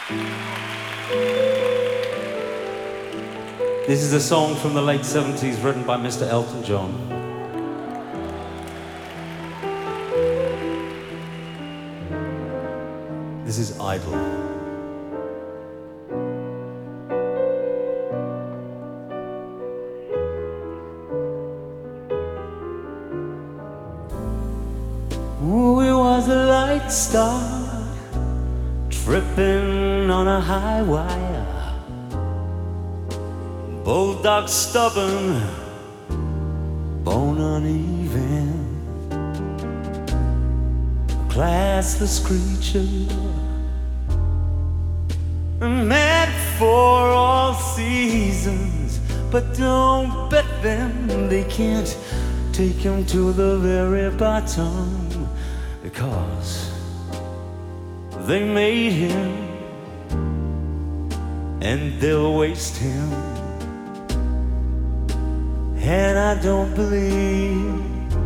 This is a song from the late 70s written by Mr. Elton John. This is Idle. Ooh, it was a light start, tripping on a high wire. Bulldog stubborn, bone uneven, a classless creature, meant for all seasons. But don't bet them, they can't take him to the very bottom, because they made him and they'll waste him. And I don't believe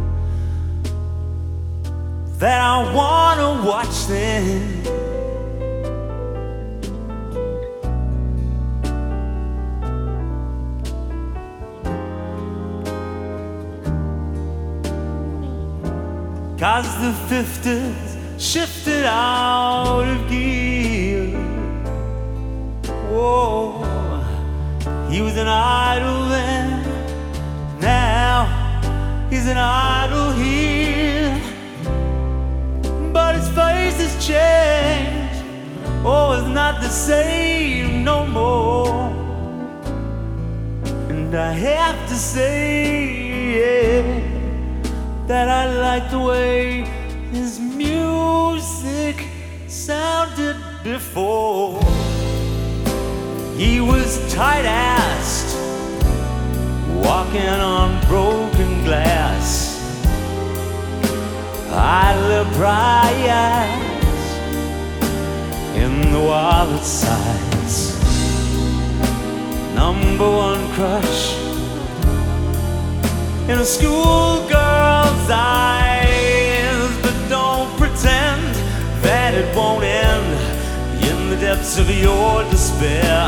that I wanna watch them. Cause the 50s shifted out of gear. Whoa, he was an idol then, now he's an idol here. But his face has changed, oh, it's not the same no more. And I have to say, yeah, that I like the way his music sounded before. He was tight-assed, walking on broken glass, idler prize in the wallet size, #1 crush in a schoolgirl's eyes. But don't pretend that it won't end in the depths of your despair.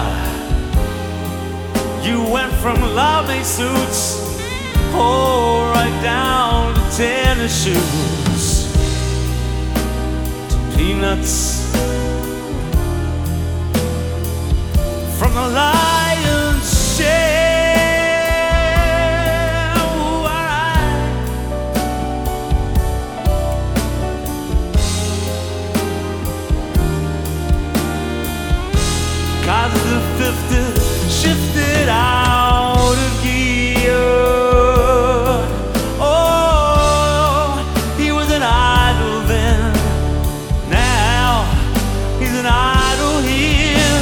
You went from lovely suits, oh, right down to tennis shoes, to peanuts from the lion's share. Cause the 50s shifted out of gear. Oh, he was an idol then, now he's an idol here.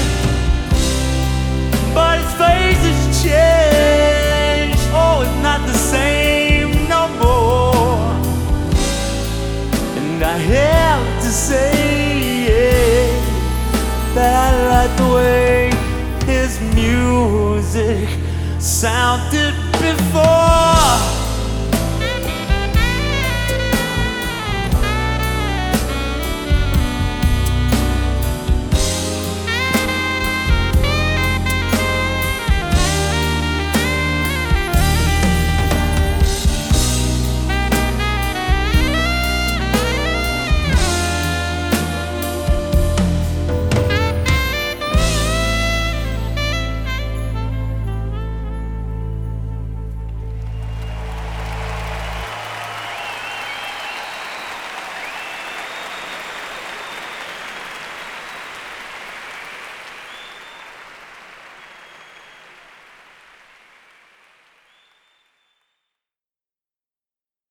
But his face has changed, oh, it's not the same no more. And I have to say, yeah, that I like the way his music sounded before.